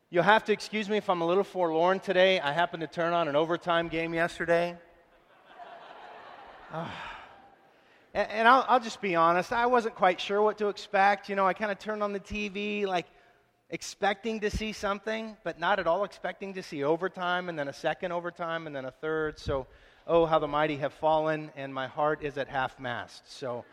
You'll have to excuse me if I'm a little forlorn today. I happened to turn on an overtime game yesterday. And I'll just be honest, I wasn't quite sure what to expect. I kind of turned on the TV like expecting to see something, but not at all expecting to see overtime, and then a second overtime, and then a third. So, oh, how the mighty have fallen, and my heart is at half-mast. So,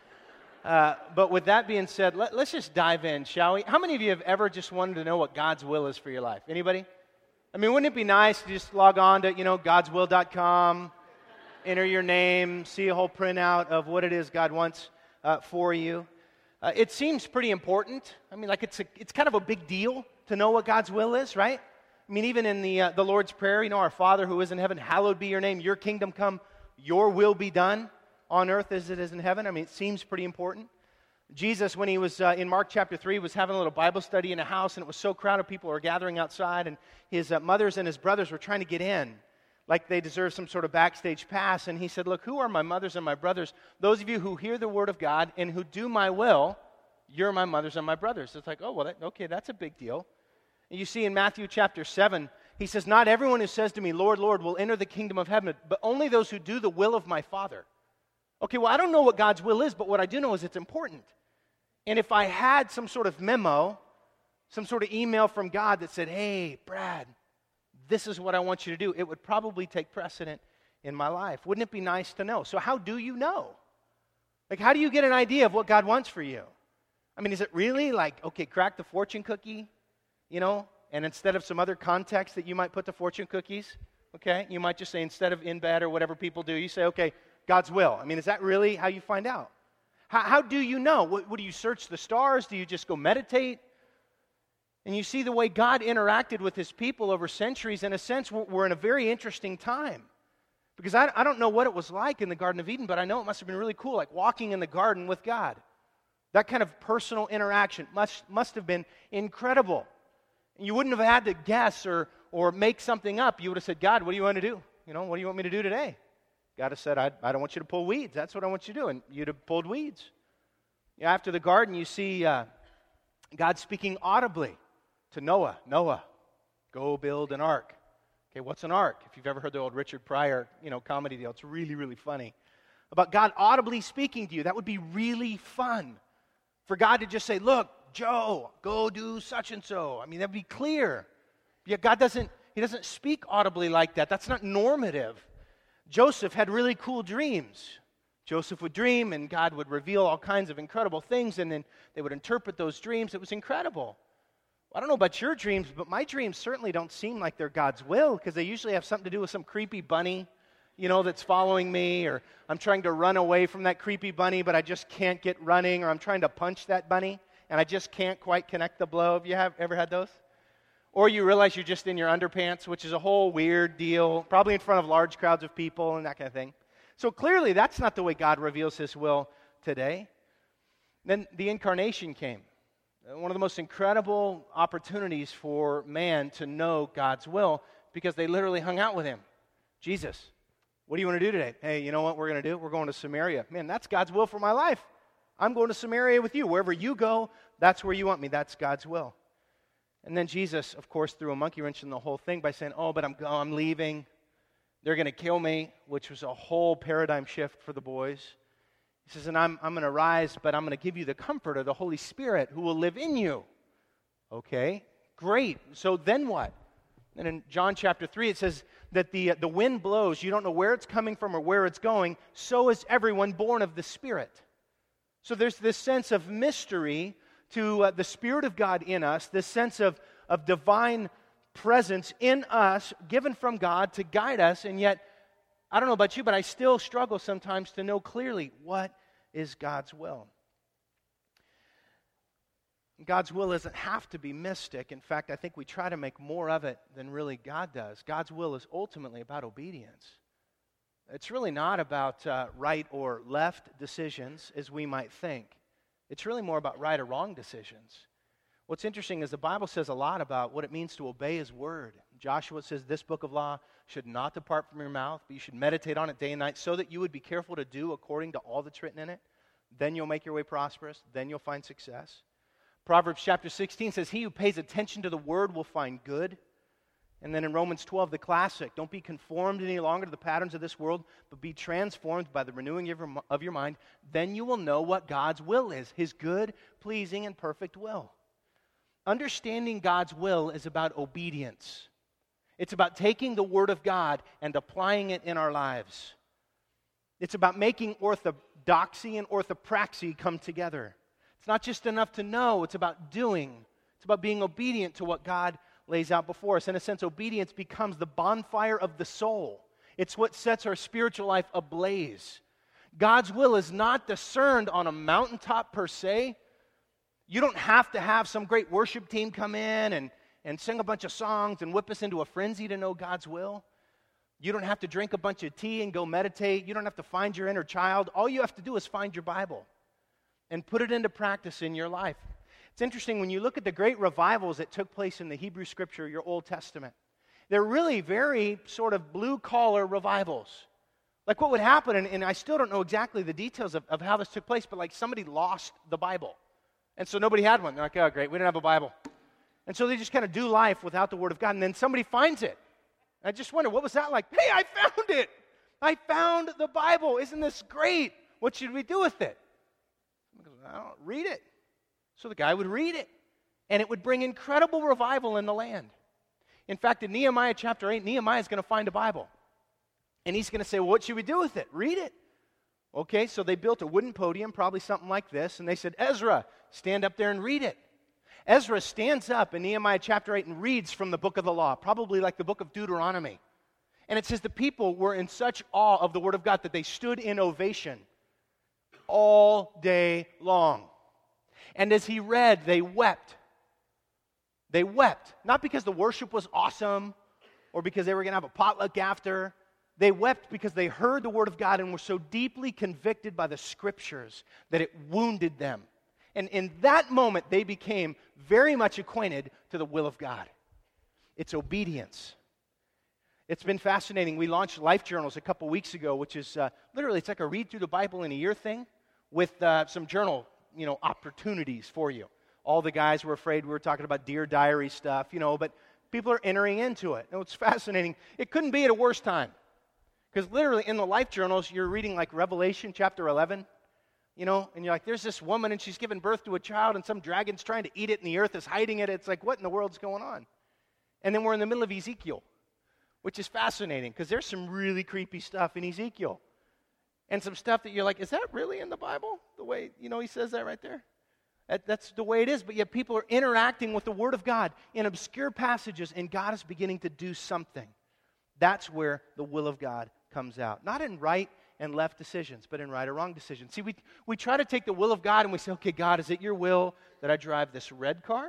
but with that being said, let's just dive in, shall we? How many of you have ever just wanted to know what God's will is for your life? Anybody? I mean, wouldn't it be nice to just log on to, godswill.com, enter your name, see a whole printout of what it is God wants for you? It seems pretty important. I mean, like it's kind of a big deal to know what God's will is, right? I mean, even in the Lord's Prayer, our Father who is in heaven, hallowed be your name, your kingdom come, your will be done on earth as it is in heaven. I mean, it seems pretty important. Jesus, when he was in Mark chapter 3, was having a little Bible study in a house, and it was so crowded, people were gathering outside, and his mothers and his brothers were trying to get in, like they deserve some sort of backstage pass. And he said, look, who are my mothers and my brothers? Those of you who hear the word of God and who do my will, you're my mothers and my brothers. It's like, oh, well, okay, that's a big deal. And you see in Matthew chapter 7, he says, not everyone who says to me, Lord, Lord, will enter the kingdom of heaven, but only those who do the will of my Father. Okay, well, I don't know what God's will is, but what I do know is it's important. And if I had some sort of memo, some sort of email from God that said, hey, Brad, this is what I want you to do, it would probably take precedent in my life. Wouldn't it be nice to know? So how do you know? Like, how do you get an idea of what God wants for you? I mean, is it really like, okay, crack the fortune cookie, and instead of some other context that you might put to fortune cookies, okay, you might just say instead of in bed or whatever people do, you say, okay, God's will. I mean, is that really how you find out? How do you know? What do you search the stars? Do you just go meditate? And you see the way God interacted with his people over centuries. In a sense, we're in a very interesting time. Because I don't know what it was like in the Garden of Eden, but I know it must have been really cool, like walking in the garden with God. That kind of personal interaction must have been incredible. And you wouldn't have had to guess or make something up. You would have said, God, what do you want to do? What do you want me to do today? God has said, I don't want you to pull weeds. That's what I want you to do. And you'd have pulled weeds. After the garden, you see God speaking audibly to Noah. Noah, go build an ark. Okay, what's an ark? If you've ever heard the old Richard Pryor, comedy deal, it's really, really funny. About God audibly speaking to you, that would be really fun. For God to just say, look, Joe, go do such and so. I mean, that'd be clear. Yet God doesn't speak audibly like that. That's not normative. Joseph had really cool dreams. Joseph would dream, and God would reveal all kinds of incredible things, and then they would interpret those dreams. It was incredible. I don't know about your dreams, but my dreams certainly don't seem like they're God's will, because they usually have something to do with some creepy bunny, that's following me, or I'm trying to run away from that creepy bunny, but I just can't get running, or I'm trying to punch that bunny, and I just can't quite connect the blow. Have you ever had those? Or you realize you're just in your underpants, which is a whole weird deal, probably in front of large crowds of people and that kind of thing. So clearly, that's not the way God reveals his will today. Then the incarnation came. One of the most incredible opportunities for man to know God's will, because they literally hung out with him. Jesus, what do you want to do today? Hey, you know what we're going to do? We're going to Samaria. Man, that's God's will for my life. I'm going to Samaria with you. Wherever you go, that's where you want me. That's God's will. And then Jesus, of course, threw a monkey wrench in the whole thing by saying, oh, but I'm leaving. They're going to kill me, which was a whole paradigm shift for the boys. He says, and I'm going to rise, but I'm going to give you the comfort of the Holy Spirit who will live in you. Okay, great. So then what? And in John chapter 3, it says that the wind blows. You don't know where it's coming from or where it's going. So is everyone born of the Spirit. So there's this sense of mystery to the Spirit of God in us, this sense of divine presence in us, given from God to guide us, and yet, I don't know about you, but I still struggle sometimes to know clearly what is God's will. God's will doesn't have to be mystic. In fact, I think we try to make more of it than really God does. God's will is ultimately about obedience. It's really not about right or left decisions, as we might think. It's really more about right or wrong decisions. What's interesting is the Bible says a lot about what it means to obey his word. Joshua says this book of law should not depart from your mouth, but you should meditate on it day and night so that you would be careful to do according to all that's written in it. Then you'll make your way prosperous. Then you'll find success. Proverbs chapter 16 says, he who pays attention to the word will find good. And then in Romans 12, the classic, don't be conformed any longer to the patterns of this world, but be transformed by the renewing of your mind. Then you will know what God's will is, his good, pleasing, and perfect will. Understanding God's will is about obedience. It's about taking the word of God and applying it in our lives. It's about making orthodoxy and orthopraxy come together. It's not just enough to know, it's about doing. It's about being obedient to what God lays out before us. In a sense, obedience becomes the bonfire of the soul. It's what sets our spiritual life ablaze. God's will is not discerned on a mountaintop per se. You don't have to have some great worship team come in and sing a bunch of songs and whip us into a frenzy to know God's will. You don't have to drink a bunch of tea and go meditate. You don't have to find your inner child. All you have to do is find your Bible and put it into practice in your life. It's interesting, when you look at the great revivals that took place in the Hebrew Scripture, your Old Testament, they're really very sort of blue-collar revivals. Like what would happen, and I still don't know exactly the details of how this took place, but like somebody lost the Bible. And so nobody had one. They're like, oh, great, we don't have a Bible. And so they just kind of do life without the Word of God, and then somebody finds it. And I just wonder, what was that like? Hey, I found it. I found the Bible. Isn't this great? What should we do with it? Somebody goes, I don't read it. So the guy would read it, and it would bring incredible revival in the land. In fact, in Nehemiah chapter 8, Nehemiah is going to find a Bible. And he's going to say, well, what should we do with it? Read it. Okay, so they built a wooden podium, probably something like this, and they said, Ezra, stand up there and read it. Ezra stands up in Nehemiah chapter 8 and reads from the book of the law, probably like the book of Deuteronomy. And it says the people were in such awe of the word of God that they stood in ovation all day long. And as he read, they wept. They wept, not because the worship was awesome or because they were going to have a potluck after. They wept because they heard the word of God and were so deeply convicted by the Scriptures that it wounded them. And in that moment, they became very much acquainted to the will of God. It's obedience. It's been fascinating. We launched Life Journals a couple weeks ago, which is literally, it's like a read through the Bible in a year thing with some journal opportunities for you. All the guys were afraid we were talking about Dear Diary stuff, but people are entering into it. And it's fascinating. It couldn't be at a worse time. Because literally in the Life Journals, you're reading like Revelation chapter 11, and you're like, there's this woman and she's given birth to a child and some dragon's trying to eat it and the earth is hiding it. It's like, what in the world's going on? And then we're in the middle of Ezekiel, which is fascinating because there's some really creepy stuff in Ezekiel. And some stuff that you're like, is that really in the Bible? The way, he says that right there? That's the way it is, but yet people are interacting with the Word of God in obscure passages, and God is beginning to do something. That's where the will of God comes out. Not in right and left decisions, but in right or wrong decisions. See, we try to take the will of God and we say, okay, God, is it your will that I drive this red car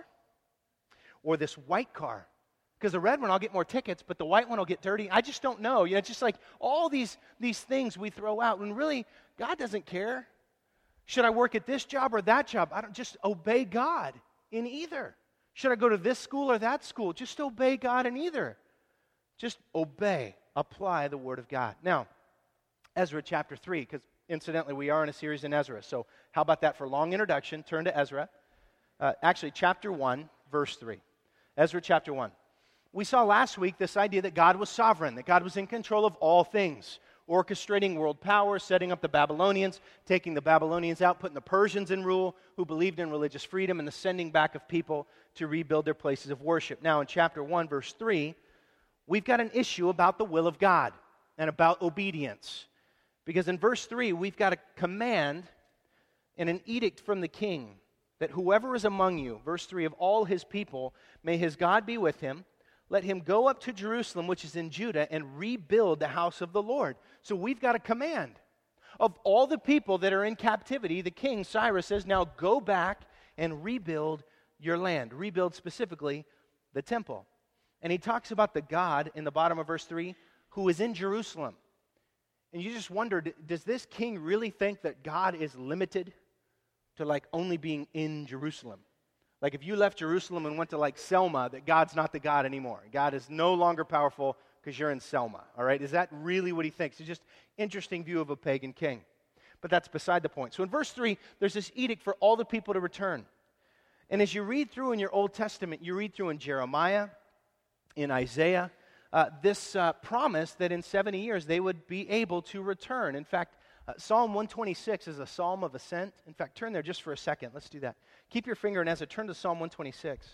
or this white car? Because the red one, I'll get more tickets, but the white one will get dirty. I just don't know. It's just like all these things we throw out. And really, God doesn't care. Should I work at this job or that job? I don't just obey God in either. Should I go to this school or that school? Just obey God in either. Just obey. Apply the Word of God. Now, Ezra chapter 3, because incidentally, we are in a series in Ezra. So how about that for a long introduction? Turn to Ezra. Actually, chapter 1, verse 3. Ezra chapter 1. We saw last week this idea that God was sovereign, that God was in control of all things, orchestrating world power, setting up the Babylonians, taking the Babylonians out, putting the Persians in rule, who believed in religious freedom, and the sending back of people to rebuild their places of worship. Now, in chapter 1, verse 3, we've got an issue about the will of God and about obedience. Because in verse 3, we've got a command and an edict from the king that whoever is among you, verse 3, of all his people, may his God be with him. Let him go up to Jerusalem, which is in Judah, and rebuild the house of the Lord. So we've got a command. Of all the people that are in captivity, the king, Cyrus, says, now go back and rebuild your land. Rebuild specifically the temple. And he talks about the God in the bottom of verse 3 who is in Jerusalem. And you just wonder, does this king really think that God is limited to like only being in Jerusalem? Like if you left Jerusalem and went to like Selma, that God's not the God anymore. God is no longer powerful because you're in Selma, all right? Is that really what he thinks? It's just interesting view of a pagan king. But that's beside the point. So in verse 3, there's this edict for all the people to return. And as you read through in your Old Testament, you read through in Jeremiah, in Isaiah, this promise that in 70 years they would be able to return. In fact, Psalm 126 is a psalm of ascent. In fact, turn there just for a second. Let's do that. Keep your finger, and as I turn to Psalm 126,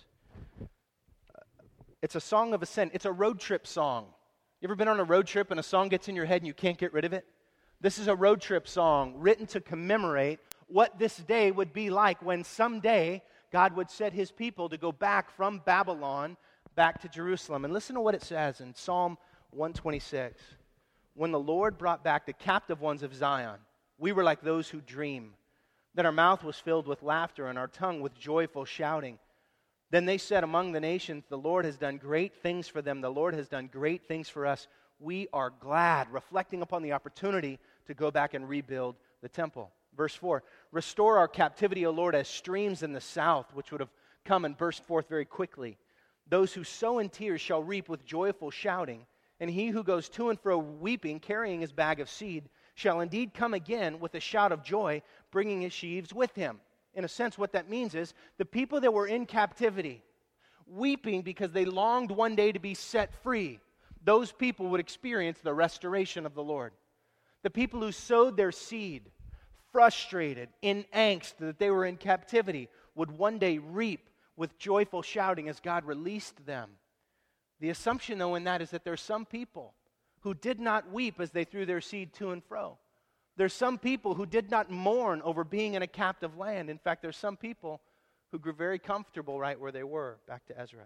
it's a song of ascent. It's a road trip song. You ever been on a road trip and a song gets in your head and you can't get rid of it? This is a road trip song written to commemorate what this day would be like when someday God would set his people to go back from Babylon back to Jerusalem. And listen to what it says in Psalm 126. When the Lord brought back the captive ones of Zion, we were like those who dream. Then our mouth was filled with laughter and our tongue with joyful shouting. Then they said among the nations, the Lord has done great things for them. The Lord has done great things for us. We are glad, reflecting upon the opportunity to go back and rebuild the temple. Verse 4, restore our captivity, O Lord, as streams in the south, which would have come and burst forth very quickly. Those who sow in tears shall reap with joyful shouting, and he who goes to and fro weeping, carrying his bag of seed, shall indeed come again with a shout of joy, bringing his sheaves with him. In a sense, what that means is the people that were in captivity, weeping because they longed one day to be set free, those people would experience the restoration of the Lord. The people who sowed their seed, frustrated, in angst that they were in captivity, would one day reap with joyful shouting as God released them. The assumption, though, in that is that there's some people who did not weep as they threw their seed to and fro. There's some people who did not mourn over being in a captive land. In fact, there's some people who grew very comfortable right where they were, back to Ezra.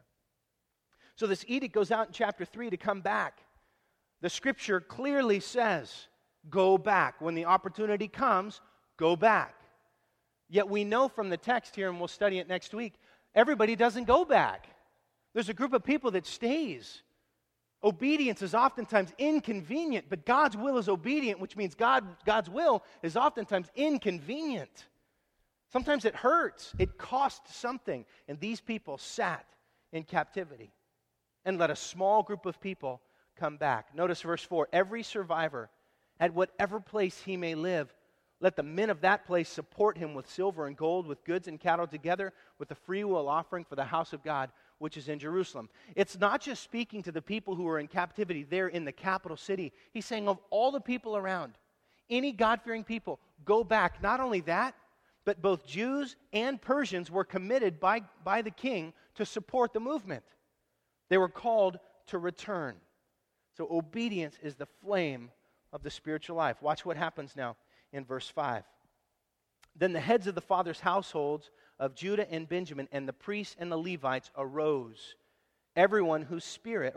So this edict goes out in chapter 3 to come back. The scripture clearly says, go back. When the opportunity comes, go back. Yet we know from the text here, and we'll study it next week, everybody doesn't go back. There's a group of people that stays. Obedience is oftentimes inconvenient, but God's will is obedient, which means God's will is oftentimes inconvenient. Sometimes it hurts. It costs something. And these people sat in captivity and let a small group of people come back. Notice verse 4, every survivor, at whatever place he may live, let the men of that place support him with silver and gold, with goods and cattle, together with the freewill offering for the house of God, which is in Jerusalem. It's not just speaking to the people who are in captivity there in the capital city. He's saying of all the people around, any God-fearing people, go back. Not only that, but both Jews and Persians were committed by the king to support the movement. They were called to return. So obedience is the flame of the spiritual life. Watch what happens now in verse 5. Then the heads of the fathers' households of Judah and Benjamin and the priests and the Levites arose, everyone whose spirit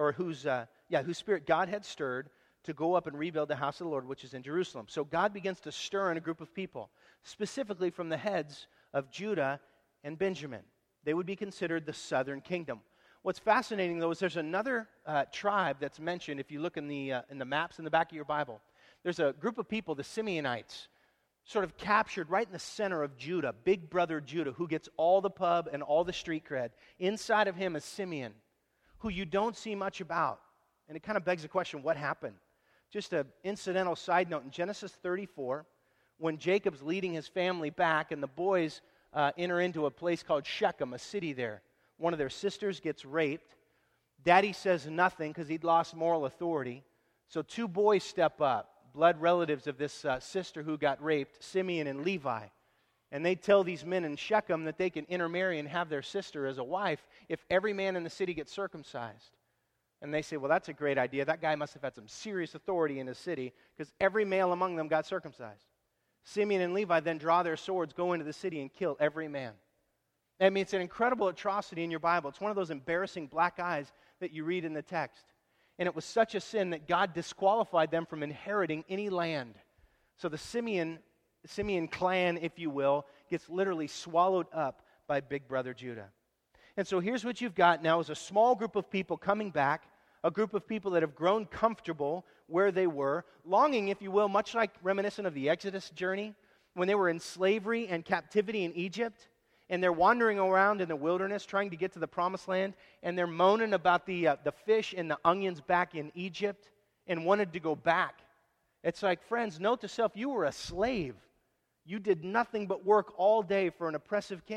God had stirred to go up and rebuild the house of the Lord, which is in Jerusalem. So God begins to stir in a group of people, specifically from the heads of Judah and Benjamin. They would be considered the southern kingdom. What's fascinating, though, is there's another tribe that's mentioned. If you look in the maps in the back of your Bible, there's a group of people, the Simeonites, sort of captured right in the center of Judah, big brother Judah, who gets all the pub and all the street cred. Inside of him is Simeon, who you don't see much about. And it kind of begs the question, what happened? Just an incidental side note, in Genesis 34, when Jacob's leading his family back and the boys enter into a place called Shechem, a city there, one of their sisters gets raped. Daddy says nothing because he'd lost moral authority. So two boys step up, blood relatives of this sister who got raped, Simeon and Levi. And they tell these men in Shechem that they can intermarry and have their sister as a wife if every man in the city gets circumcised. And they say, well, that's a great idea. That guy must have had some serious authority in his city because every male among them got circumcised. Simeon and Levi then draw their swords, go into the city, and kill every man. I mean, it's an incredible atrocity in your Bible. It's one of those embarrassing black eyes that you read in the text. And it was such a sin that God disqualified them from inheriting any land. So the Simeon clan, if you will, gets literally swallowed up by big brother Judah. And so here's what you've got now is a small group of people coming back, a group of people that have grown comfortable where they were, longing, if you will, much like reminiscent of the Exodus journey, when they were in slavery and captivity in Egypt, and they're wandering around in the wilderness trying to get to the promised land, and they're moaning about the fish and the onions back in Egypt and wanted to go back. It's like, friends, note to self, you were a slave. You did nothing but work all day for an oppressive king.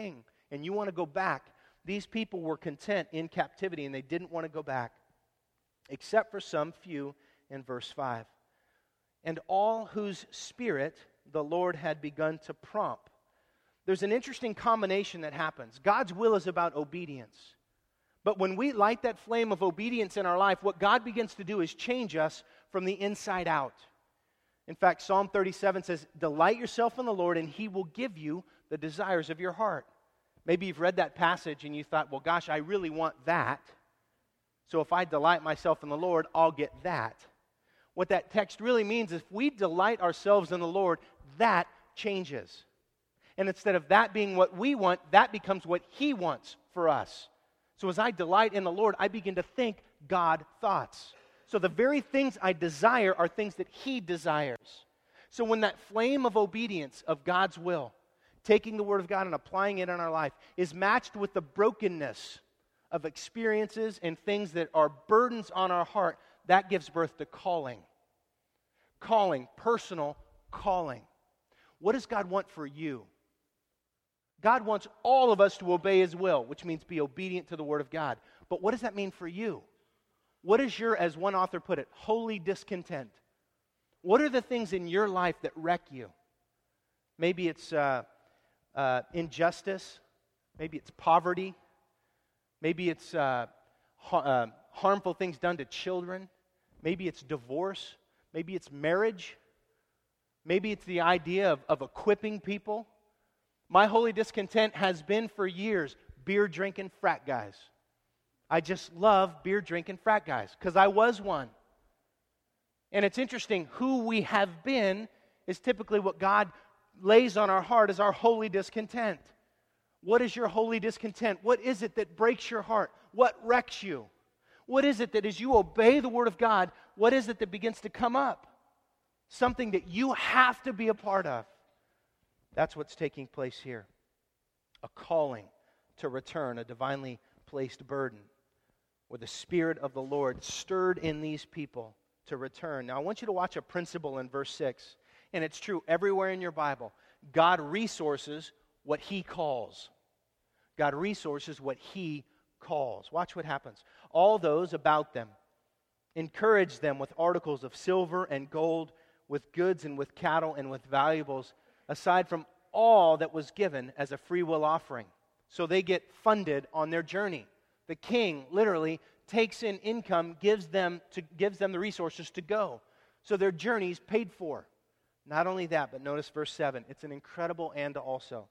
and you want to go back, these people were content in captivity, and they didn't want to go back, except for some few in verse 5. And all whose spirit the Lord had begun to prompt. There's an interesting combination that happens. God's will is about obedience. But when we light that flame of obedience in our life, what God begins to do is change us from the inside out. In fact, Psalm 37 says, "Delight yourself in the Lord, and He will give you the desires of your heart." Maybe you've read that passage and you thought, well, gosh, I really want that. So if I delight myself in the Lord, I'll get that. What that text really means is if we delight ourselves in the Lord, that changes. And instead of that being what we want, that becomes what He wants for us. So as I delight in the Lord, I begin to think God thoughts. So the very things I desire are things that He desires. So when that flame of obedience of God's will, taking the Word of God and applying it in our life, is matched with the brokenness of experiences and things that are burdens on our heart, that gives birth to calling. Calling, personal calling. What does God want for you? God wants all of us to obey His will, which means be obedient to the Word of God. But what does that mean for you? What is your, as one author put it, holy discontent? What are the things in your life that wreck you? Maybe it's injustice. Maybe it's poverty. Maybe it's harmful things done to children. Maybe it's divorce. Maybe it's marriage. Maybe it's the idea of equipping people. My holy discontent has been for years beer-drinking frat guys. I just love beer-drinking frat guys because I was one. And it's interesting, who we have been is typically what God lays on our heart as our holy discontent. What is your holy discontent? What is it that breaks your heart? What wrecks you? What is it that as you obey the Word of God, what is it that begins to come up? Something that you have to be a part of. That's what's taking place here. A calling to return, a divinely placed burden, where the Spirit of the Lord stirred in these people to return. Now, I want you to watch a principle in verse 6, and it's true everywhere in your Bible. God resources what He calls. God resources what He calls. Watch what happens. All those about them encourage them with articles of silver and gold, with goods and with cattle and with valuables, aside from all that was given as a free will offering. So they get funded on their journey. The king literally takes in income, gives them the resources to go. So their journey's paid for. Not only that, but notice verse 7. It's an incredible and also.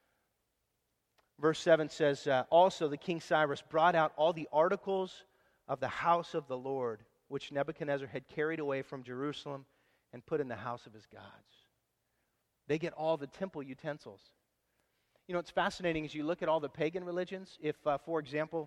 Verse 7 says, also the king Cyrus brought out all the articles of the house of the Lord, which Nebuchadnezzar had carried away from Jerusalem and put in the house of his gods. They get all the temple utensils. You know, it's fascinating as you look at all the pagan religions. If, for example,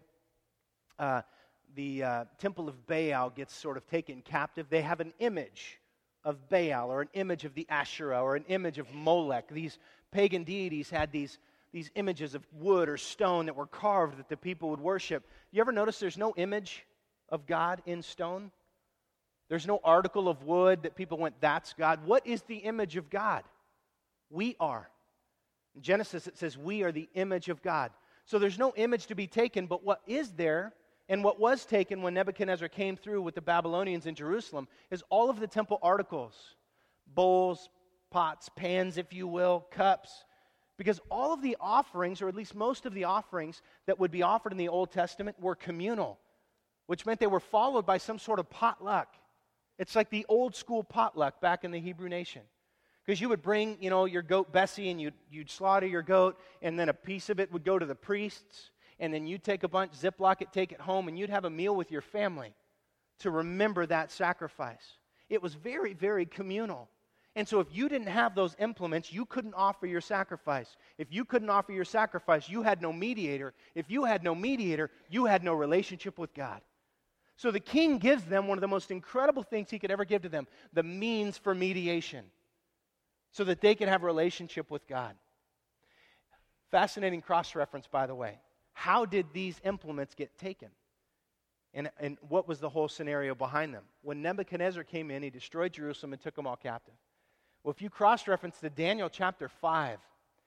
the temple of Baal gets sort of taken captive, they have an image of Baal or an image of the Asherah or an image of Molech. These pagan deities had these images of wood or stone that were carved that the people would worship. You ever notice there's no image of God in stone? There's no article of wood that people went, that's God. What is the image of God? We are. In Genesis it says we are the image of God. So there's no image to be taken, but what is there and what was taken when Nebuchadnezzar came through with the Babylonians in Jerusalem is all of the temple articles. Bowls, pots, pans, if you will, cups. Because all of the offerings, or at least most of the offerings that would be offered in the Old Testament were communal, which meant they were followed by some sort of potluck. It's like the old school potluck back in the Hebrew nation. Because you would bring, your goat Bessie, and you'd slaughter your goat, and then a piece of it would go to the priests, and then you'd take a bunch, Ziploc it, take it home, and you'd have a meal with your family to remember that sacrifice. It was very, very communal. And so if you didn't have those implements, you couldn't offer your sacrifice. If you couldn't offer your sacrifice, you had no mediator. If you had no mediator, you had no relationship with God. So the king gives them one of the most incredible things he could ever give to them, the means for mediation, so that they can have a relationship with God. Fascinating cross-reference, by the way. How did these implements get taken? And what was the whole scenario behind them? When Nebuchadnezzar came in, he destroyed Jerusalem and took them all captive. Well, if you cross-reference to Daniel chapter 5,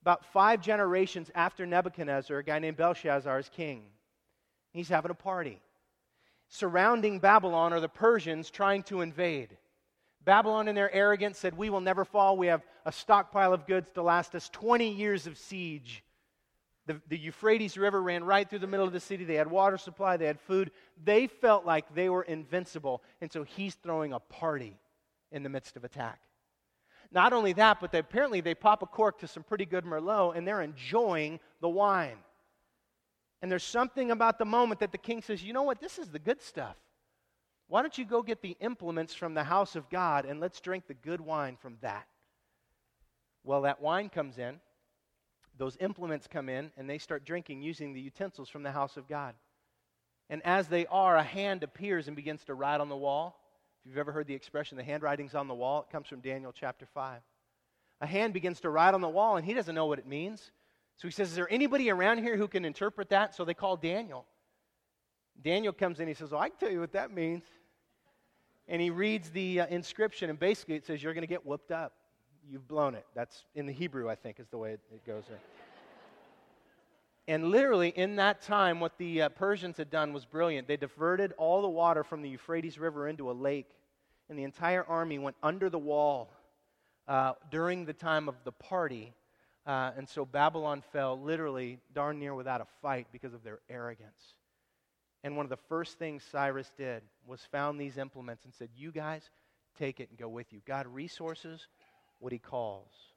about 5 generations after Nebuchadnezzar, a guy named Belshazzar is king. He's having a party. Surrounding Babylon are the Persians trying to invade. Babylon, in their arrogance, said, "We will never fall. We have a stockpile of goods to last us 20 years of siege." The Euphrates River ran right through the middle of the city. They had water supply. They had food. They felt like they were invincible. And so he's throwing a party in the midst of attack. Not only that, but apparently they pop a cork to some pretty good Merlot, and they're enjoying the wine. And there's something about the moment that the king says, "You know what? This is the good stuff. Why don't you go get the implements from the house of God, and let's drink the good wine from that." Well, that wine comes in. Those implements come in, and they start drinking using the utensils from the house of God. And as they are, a hand appears and begins to write on the wall. If you've ever heard the expression, the handwriting's on the wall, it comes from Daniel chapter 5. A hand begins to write on the wall, and he doesn't know what it means. So he says, "Is there anybody around here who can interpret that?" So they call Daniel. Daniel comes in, he says, "Oh, I can tell you what that means." And he reads the inscription, and basically it says, "You're going to get whooped up. You've blown it." That's in the Hebrew, I think, is the way it goes there. And literally, in that time, what the Persians had done was brilliant. They diverted all the water from the Euphrates River into a lake, and the entire army went under the wall during the time of the party. And so Babylon fell literally darn near without a fight because of their arrogance. And one of the first things Cyrus did was found these implements and said, "You guys, take it and go with you." God resources what he calls.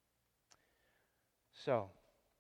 So,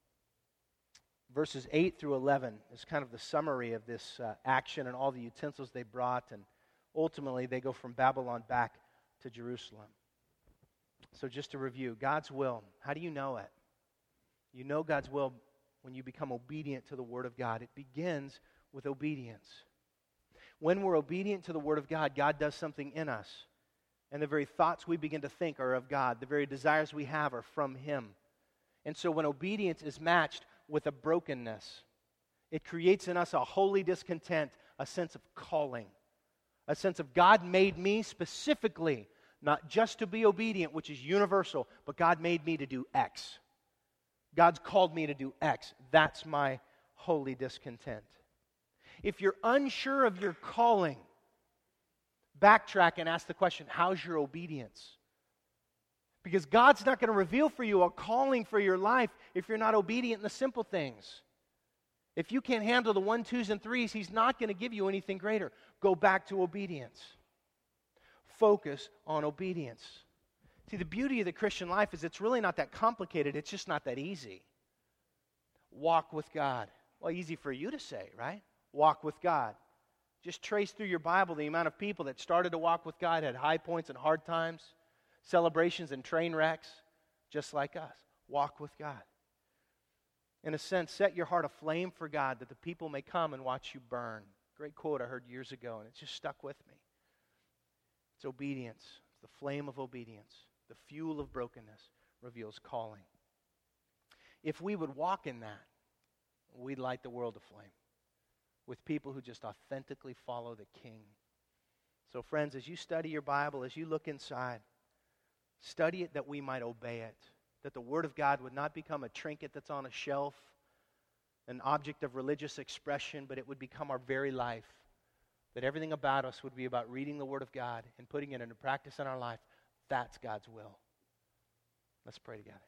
verses 8 through 11 is kind of the summary of this action and all the utensils they brought, and ultimately they go from Babylon back to Jerusalem. So just to review, God's will, how do you know it? You know God's will when you become obedient to the Word of God. It begins with obedience. When we're obedient to the Word of God, God does something in us. And the very thoughts we begin to think are of God. The very desires we have are from Him. And so when obedience is matched with a brokenness, it creates in us a holy discontent, a sense of calling, a sense of God made me specifically, not just to be obedient, which is universal, but God made me to do X. God's called me to do X. That's my holy discontent. If you're unsure of your calling, backtrack and ask the question, how's your obedience? Because God's not going to reveal for you a calling for your life if you're not obedient in the simple things. If you can't handle the 1, 2s, and 3s, He's not going to give you anything greater. Go back to obedience. Focus on obedience. See, the beauty of the Christian life is it's really not that complicated. It's just not that easy. Walk with God. Well, easy for you to say, right? Walk with God. Just trace through your Bible the amount of people that started to walk with God, had high points and hard times, celebrations and train wrecks, just like us. Walk with God. In a sense, set your heart aflame for God that the people may come and watch you burn. Great quote I heard years ago, and it's just stuck with me. It's obedience. It's the flame of obedience. The fuel of brokenness reveals calling. If we would walk in that, we'd light the world aflame with people who just authentically follow the King. So friends, as you study your Bible, as you look inside, study it that we might obey it, that the Word of God would not become a trinket that's on a shelf, an object of religious expression, but it would become our very life, that everything about us would be about reading the Word of God and putting it into practice in our life. That's God's will. Let's pray together.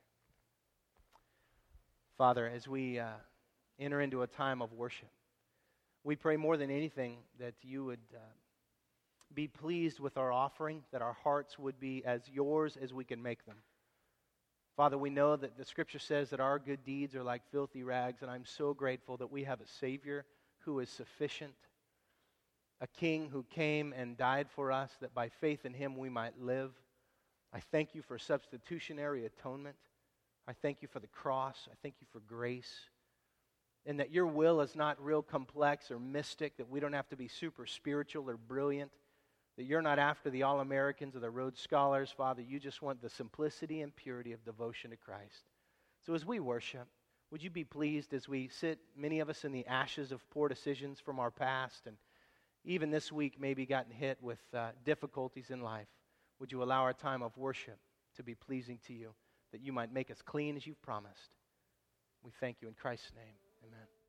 Father, as we enter into a time of worship, we pray more than anything that you would be pleased with our offering, that our hearts would be as yours as we can make them. Father, we know that the Scripture says that our good deeds are like filthy rags, and I'm so grateful that we have a Savior who is sufficient, a King who came and died for us, that by faith in Him we might live. I thank you for substitutionary atonement. I thank you for the cross. I thank you for grace. And that your will is not real complex or mystic, that we don't have to be super spiritual or brilliant, that you're not after the All-Americans or the Rhodes Scholars, Father. You just want the simplicity and purity of devotion to Christ. So as we worship, would you be pleased as we sit, many of us, in the ashes of poor decisions from our past, and even this week maybe gotten hit with difficulties in life. Would you allow our time of worship to be pleasing to you? that you might make us clean as you've promised. We thank you in Christ's name. Amen.